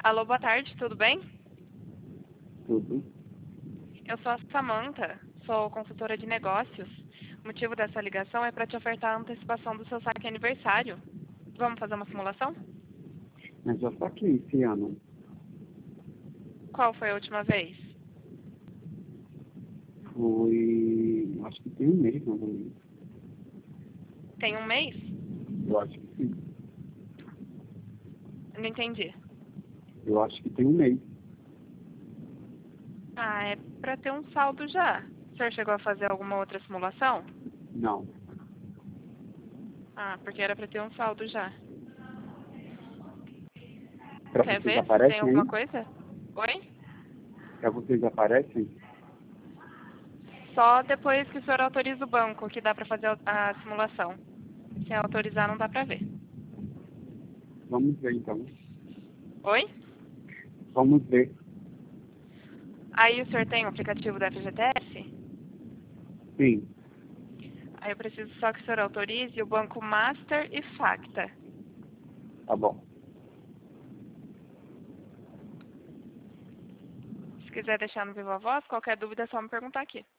Alô, boa tarde, tudo bem? Tudo. Eu sou a Samantha, sou consultora de negócios. O motivo dessa ligação é para te ofertar a antecipação do seu saque aniversário. Vamos fazer uma simulação? Mas já saquei esse ano. Qual foi a última vez? Foi. Acho que tem um mês, mais ou menos. Tem um mês? Eu acho que sim. Não entendi. Eu acho que tem um mês. Ah, é para ter um saldo já. O senhor chegou a fazer alguma outra simulação? Não. Ah, porque era para ter um saldo já. Pra Quer vocês ver se tem aparecem alguma aí? coisa? Oi? Pra vocês aparecem? Só depois que o senhor autoriza o banco que dá para fazer a simulação. Sem autorizar não dá para ver. Vamos ver então. Oi? Vamos ver. Aí o senhor tem o aplicativo da FGTS? Sim. Aí eu preciso só que o senhor autorize o Banco Master e Facta. Tá bom. Se quiser deixar no Viva Voz, qualquer dúvida é só me perguntar aqui.